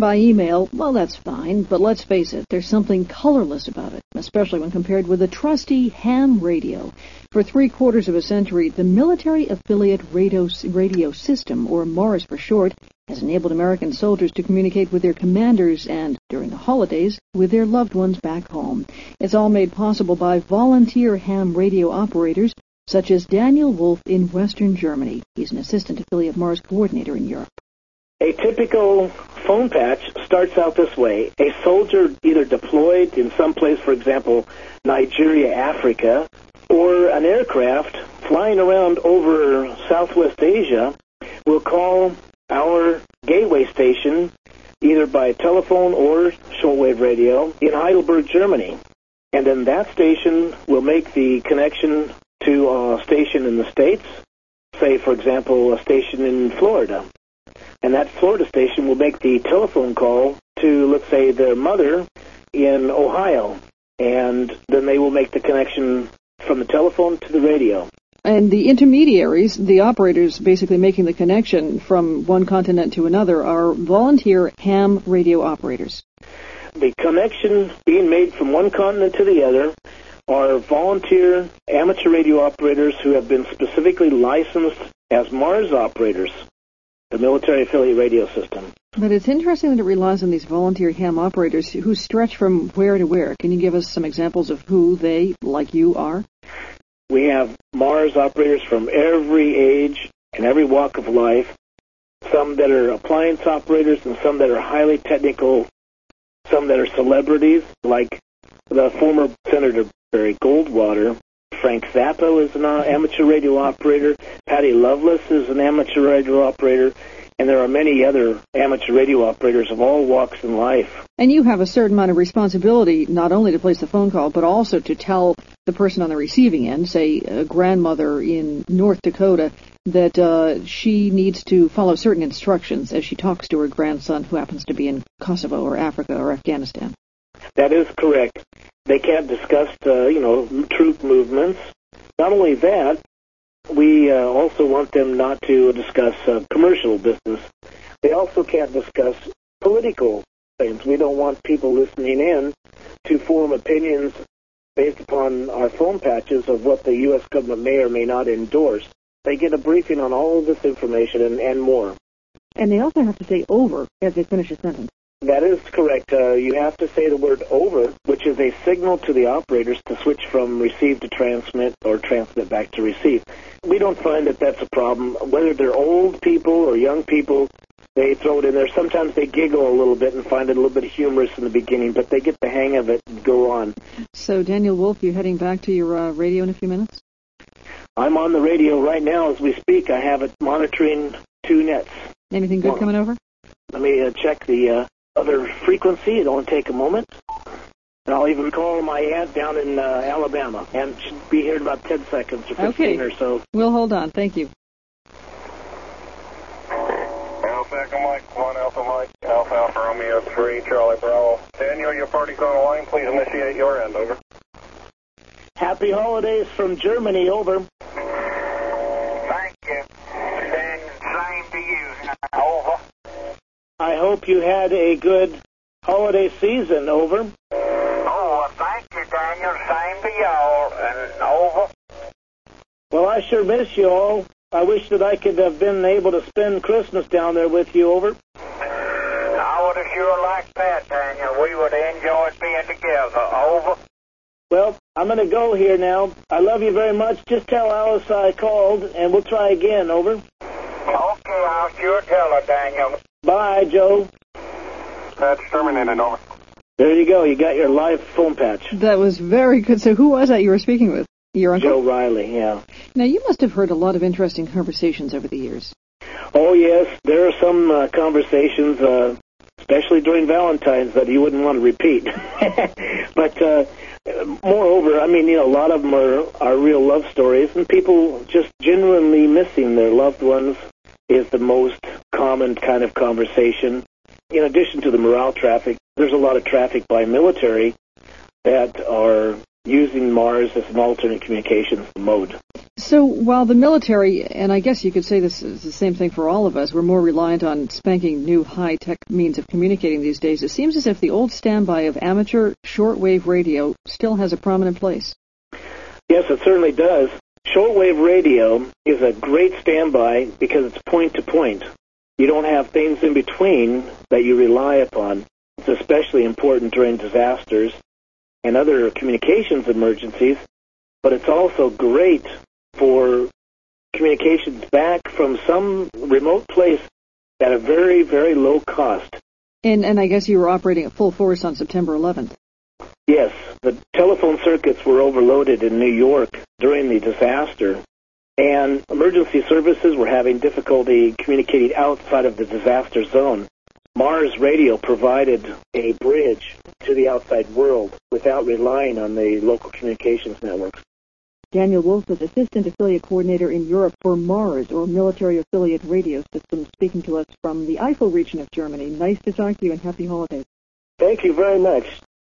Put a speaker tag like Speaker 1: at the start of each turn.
Speaker 1: by email, well, that's fine, but let's face it, there's something colorless about it, especially when compared with the trusty ham radio. For 3/4 of a century, the Military Affiliate Radio System, or MARS for short, has enabled American soldiers to communicate with their commanders and, during the holidays, with their loved ones back home. It's all made possible by volunteer ham radio operators, such as Daniel Wolf in Western Germany. He's an assistant affiliate MARS coordinator in Europe.
Speaker 2: A typical phone patch starts out this way. A soldier either deployed in some place, for example, Nigeria, Africa, or an aircraft flying around over Southwest Asia will call our gateway station either by telephone or shortwave radio in Heidelberg, Germany. And then that station will make the connection to a station in the States, say, for example, a station in Florida. And that Florida station will make the telephone call to, let's say, their mother in Ohio. And then they will make the connection from the telephone to the radio.
Speaker 1: And the intermediaries, the operators basically making the connection from one continent to another, are volunteer ham radio operators.
Speaker 2: The connection being made from one continent to the other are volunteer amateur radio operators who have been specifically licensed as MARS operators, the Military Affiliate Radio System.
Speaker 1: But it's interesting that it relies on these volunteer ham operators who stretch from where to where. Can you give us some examples of who they, like you, are?
Speaker 2: We have MARS operators from every age and every walk of life, some that are appliance operators and some that are highly technical, some that are celebrities, like the former Senator Barry Goldwater. Frank Zappa is an amateur radio operator. Patty Loveless is an amateur radio operator. And there are many other amateur radio operators of all walks in life.
Speaker 1: And you have a certain amount of responsibility not only to place the phone call, but also to tell the person on the receiving end, say a grandmother in North Dakota, that she needs to follow certain instructions as she talks to her grandson who happens to be in Kosovo or Africa or Afghanistan.
Speaker 2: That is correct. They can't discuss, troop movements. Not only that, we also want them not to discuss commercial business. They also can't discuss political things. We don't want people listening in to form opinions based upon our phone patches of what the U.S. government may or may not endorse. They get a briefing on all of this information and more.
Speaker 1: And they also have to say over as they finish a sentence.
Speaker 2: That is correct. You have to say the word over, which is a signal to the operators to switch from receive to transmit or transmit back to receive. We don't find that that's a problem. Whether they're old people or young people, they throw it in there. Sometimes they giggle a little bit and find it a little bit humorous in the beginning, but they get the hang of it and go on.
Speaker 1: So, Daniel Wolf, you're heading back to your radio in a few minutes?
Speaker 2: I'm on the radio right now as we speak. I have it monitoring 2 nets.
Speaker 1: Anything good coming over?
Speaker 2: Let me check the other frequency. It'll only take a moment. And I'll even call my aunt down in Alabama, and should be here in about 10 seconds or 15 or so.
Speaker 1: We'll hold on. Thank you.
Speaker 3: Alpha Echo Mike 1, Alpha Mike, Alpha Romeo 3, Charlie Bravo. Daniel, your party's on the line. Please initiate your end, over.
Speaker 2: Happy holidays from Germany, over.
Speaker 3: Thank you. And same to you, over.
Speaker 2: I hope you had a good holiday season, over.
Speaker 3: Oh, thank you, Daniel. Same to y'all, and over.
Speaker 2: Well, I sure miss you all. I wish that I could have been able to spend Christmas down there with you, over.
Speaker 3: I would have sure liked that, Daniel. We would have enjoyed being together, over.
Speaker 2: Well, I'm going to go here now. I love you very much. Just tell Alice I called, and we'll try again, over.
Speaker 3: Okay, I'll sure tell her, Daniel.
Speaker 2: Bye, Joe.
Speaker 3: That's terminated, over.
Speaker 2: There you go. You got your live phone patch.
Speaker 1: That was very good. So who was that you were speaking with? Your uncle?
Speaker 2: Joe Riley, yeah.
Speaker 1: Now, you must have heard a lot of interesting conversations over the years.
Speaker 2: Oh, yes. There are some conversations, especially during Valentine's, that you wouldn't want to repeat. But moreover, I mean, a lot of them are real love stories, and people just genuinely missing their loved ones is the most common kind of conversation. In addition to the morale traffic, there's a lot of traffic by military that are using Mars as an alternate communications mode.
Speaker 1: So while the military, and I guess you could say this is the same thing for all of us, we're more reliant on spanking new high-tech means of communicating these days, it seems as if the old standby of amateur shortwave radio still has a prominent place.
Speaker 2: Yes, it certainly does. Shortwave radio is a great standby because it's point-to-point. You don't have things in between that you rely upon. It's especially important during disasters and other communications emergencies, but it's also great for communications back from some remote place at a very, very low cost.
Speaker 1: And I guess you were operating at full force on September 11th.
Speaker 2: Yes, the telephone circuits were overloaded in New York during the disaster, and emergency services were having difficulty communicating outside of the disaster zone. Mars Radio provided a bridge to the outside world without relying on the local communications networks.
Speaker 1: Daniel Wolf is Assistant Affiliate Coordinator in Europe for MARS, or Military Affiliate Radio System, speaking to us from the Eifel region of Germany. Nice to talk to you, and happy holidays.
Speaker 2: Thank you very much.